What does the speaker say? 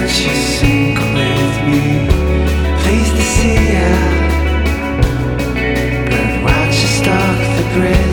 you sink with me? Pleased to see ya, but watch you stalk the bridge.